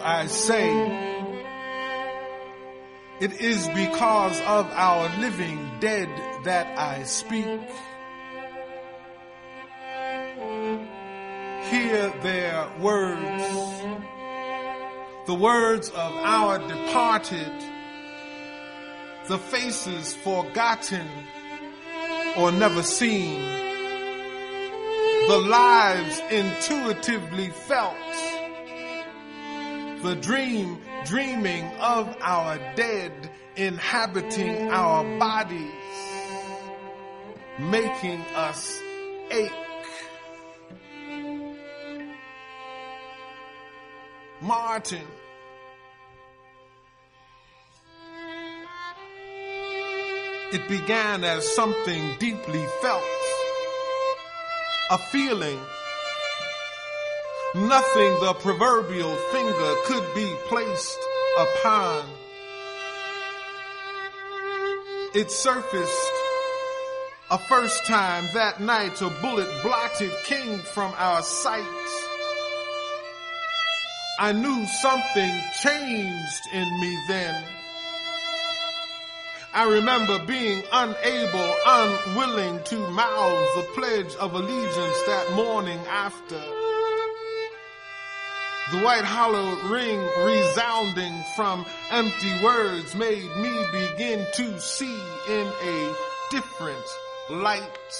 I say, it is because of our living dead that I speak. Hear their words, the words of our departed, the faces forgotten or never seen, the lives intuitively felt, the dreaming of our dead inhabiting our bodies, making us ache. Martin. It began as something deeply felt, a feeling, nothing the proverbial finger could be placed upon. It surfaced a first time that night, a bullet blotted King from our sight. I knew something changed in me then. I remember being unable, unwilling to mouth the Pledge of Allegiance that morning after. The white hollow ring resounding from empty words made me begin to see in a different light.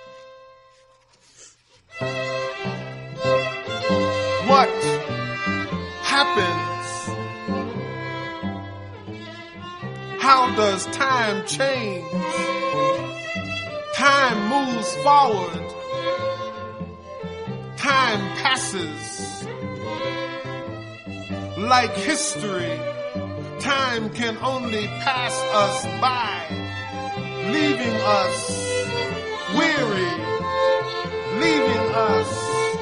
What happens? How does time change? Time moves forward. Time passes. Like history, time can only pass us by, leaving us weary, leaving us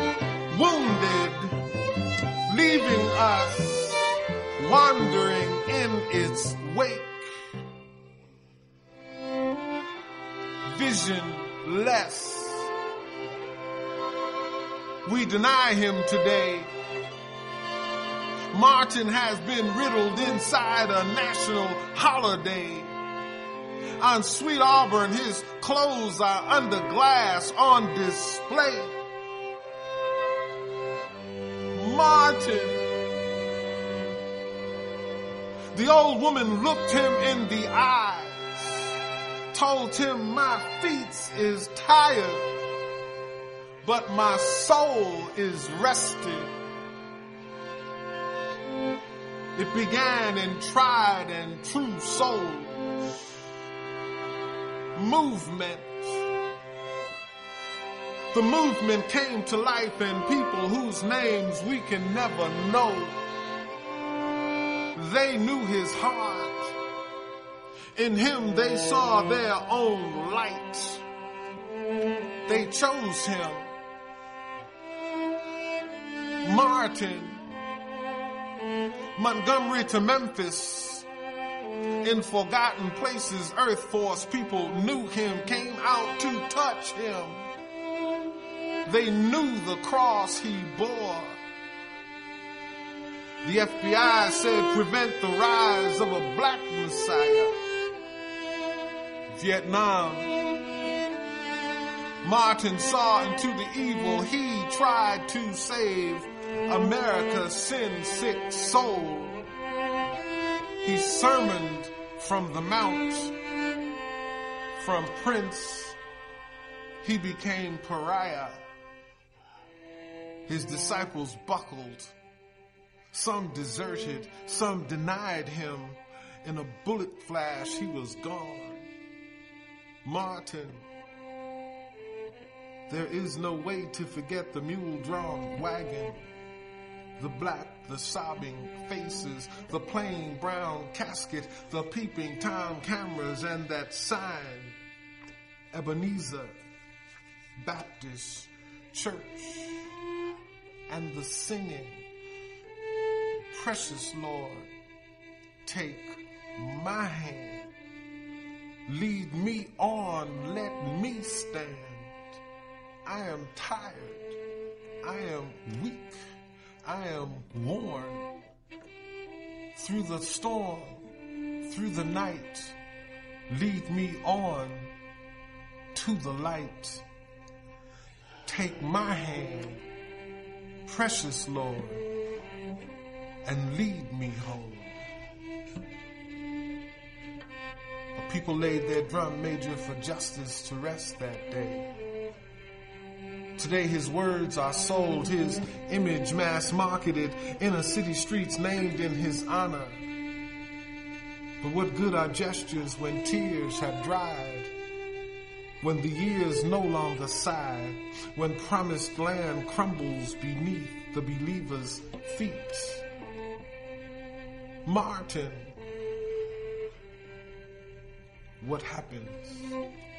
wounded, leaving us wandering in its wake. Visionless. We deny him today. Martin has been riddled inside a national holiday. On Sweet Auburn, his clothes are under glass on display. Martin. The old woman looked him in the eyes, told him my feet is tired, but my soul is rested. It began in tried and true souls. Movement. The movement came to life in people whose names we can never know. They knew his heart. In him they saw their own light. They chose him. Martin. Montgomery to Memphis. In forgotten places, Earth Force people knew him, came out to touch him. They knew the cross he bore. The FBI said prevent the rise of a black messiah. Vietnam. Martin saw into the evil. He tried to save America's sin-sick soul. He sermoned from the mount. From prince, he became pariah. His disciples buckled. Some deserted, some denied him. In a bullet flash, he was gone. Martin. There is no way to forget the mule-drawn wagon, the black, the sobbing faces, the plain brown casket, the peeping Tom cameras, and that sign, Ebenezer Baptist Church, and the singing, precious Lord, take my hand, lead me on, let me stand. I am tired, I am weak, I am worn, through the storm, through the night, lead me on to the light. Take my hand, precious Lord, and lead me home. The people laid their drum major for justice to rest that day. Today his words are sold, his image mass marketed, inner city streets named in his honor. But what good are gestures when tears have dried? When the years no longer sigh, when promised land crumbles beneath the believer's feet. Martin, what happens?